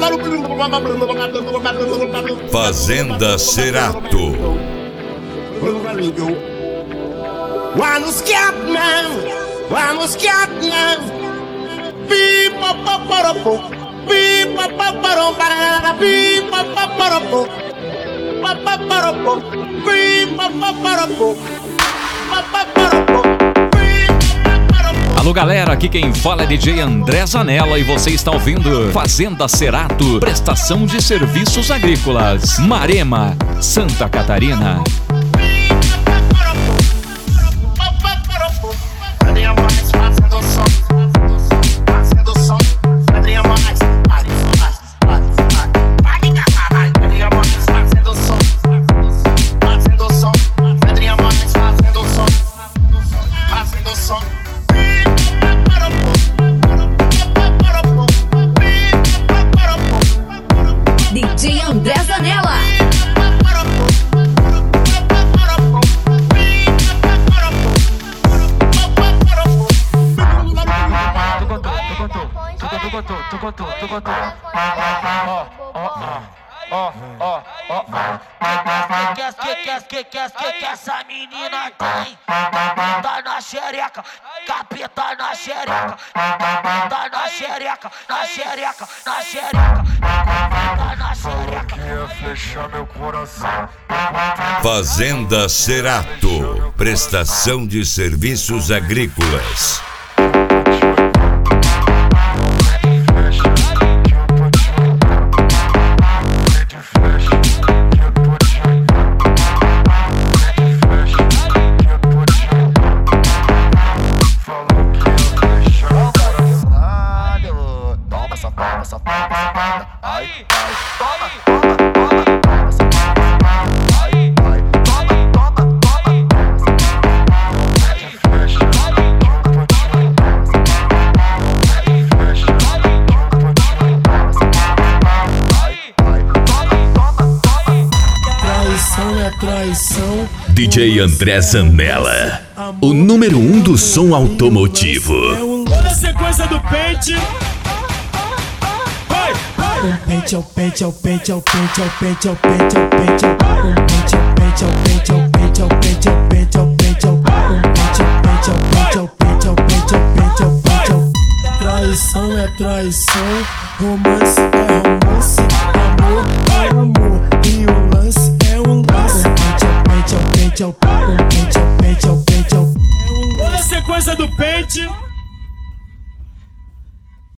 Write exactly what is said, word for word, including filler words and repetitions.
Fazenda Cerato. Vamos Catman, vamos Catman. Pipa paparapo, pipa paparapo, pipa paparapo, paparapo, pipa paparapo, paparapo. Alô galera, aqui quem fala é D J André Zanella e você está ouvindo Fazenda Cerato, prestação de serviços agrícolas, Marema, Santa Catarina. D J André Zanella. Que que que que que que essa menina tem? Tá na xereca, capeta na xereca. Tá na xereca, na xereca, na xereca. Tá na xereca. Queria fechar meu coração. Fazenda Cerato, prestação de serviços agrícolas. Traição. D J André Zanella, o número um do som automotivo. Toda a sequência do pente. Vai, vai. O pente é o pente, é o pente, é o pente, é o pente, é o pente, é o pente. O pente é o pente, é o pente, é o pente, é o pente, é o pente, é o pente, é o pente, é o pente, é o pente, é o pente, é o pente, é o pente, é o pente, é o traição é traição, romance é romance, amor é amor e o lance é um lance. O pente é o pente, é o pente, é o pente, é o pente, é o pente. Toda a sequência do pente.